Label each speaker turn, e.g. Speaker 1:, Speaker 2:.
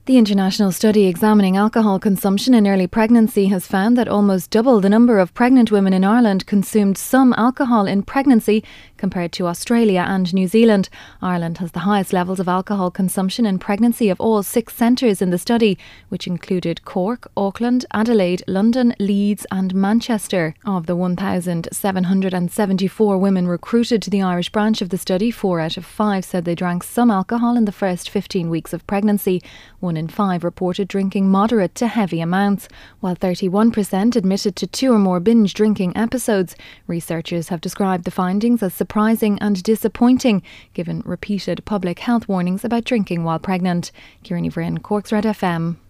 Speaker 1: The international study examining alcohol consumption in early pregnancy has found that almost double the number of pregnant women in Ireland consumed some alcohol in pregnancy compared to Australia and New Zealand. Ireland has the highest levels of alcohol consumption in pregnancy of all 6 centres in the study, which included Cork, Auckland, Adelaide, London, Leeds and Manchester. Of the 1,774 women recruited to the Irish branch of the study, 4 out of 5 said they drank some alcohol in the first 15 weeks of pregnancy. 1 in 5 reported drinking moderate to heavy amounts, while 31% admitted to 2 or more binge drinking episodes. Researchers have described the findings as surprising and disappointing, given repeated public health warnings about drinking while pregnant. Kieran Ivrin, Cork's Red FM.